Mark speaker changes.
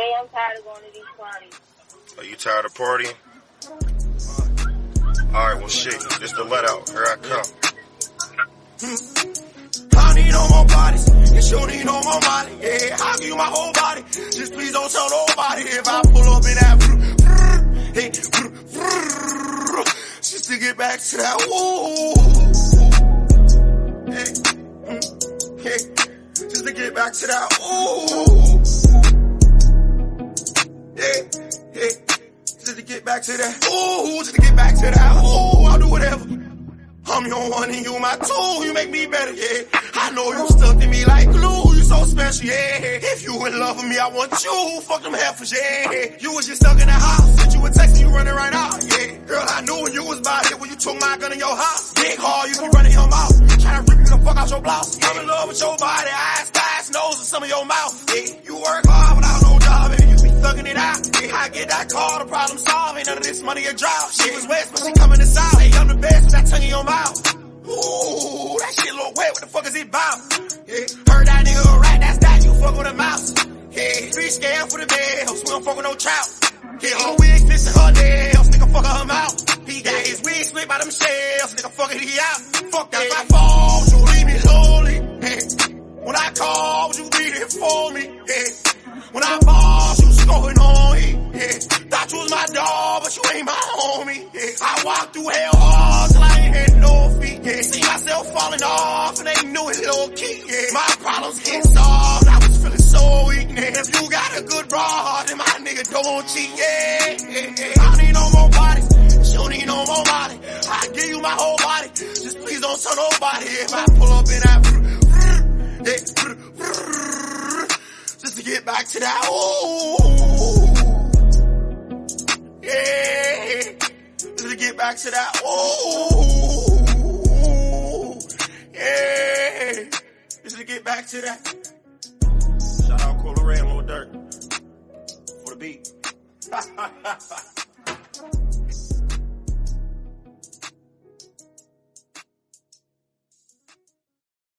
Speaker 1: Hey, I'm tired of going to these parties.
Speaker 2: Are you tired of partying? Alright, well shit, this the let out. Here I come.
Speaker 3: I need no more bodies, and you need no more money. Yeah, I'll give you my whole body. Just please don't tell nobody if I pull up in that. Hey, just to get back to that. Ooh, hey, just to get back to that. Ooh, hey, just to get back to that. Ooh, just to get back to that. Ooh, I'll do whatever. I'm your one and you my two, you make me better, yeah. I know you stuck to me like glue, you so special, yeah. If you in love with me, I want you, fuck them heifers, yeah. You was just stuck in the house, sent you a text and you running right out, yeah. Girl, I knew when you was about it when you took my gun in your house. Big hard, you keep running your mouth, tryna rip you the fuck out your blouse. I'm in love with your body, eyes, thighs, nose, and some of your mouth, yeah. You work hard without no job, and you be thugging it out, yeah. I get that call, the problem solved, ain't none of this money a drought. She was west, but she coming to south, hey, I'm the best with that tongue in your mouth. Ooh, that shit look wet, what the fuck is it bout? Yeah, heard that nigga right, that's that, you fuck with a mouse. Yeah, be scared for the bells, we don't fuck with no trout. Yeah, her wig fits her nails, nigga fuck her mouth. He got his wig split by them shells, nigga fuck it, he out. Fuck that, if I fall, you leave me lonely. Yeah. When I call, you be there for me. Yeah. When I boss, you scoring on me. Yeah. Thought you was my dog, but you ain't my homie. Yeah. I walked through hell hard till I ain't had no feet. Yeah. See myself falling off and they knew it low key. Yeah. My problems get solved, I was feeling so weak. Yeah. If you got a good broad, then my nigga don't cheat. Yeah. I don't need no more bodies. You don't need no more body. I give you my whole body. Just please don't tell nobody if I pull up in that. Just to get back to that. Ooh. Yeah. Just to get back to that. Ooh. Yeah. Just to get back to that. Shout out Cola Ray and Lil Durk for the beat.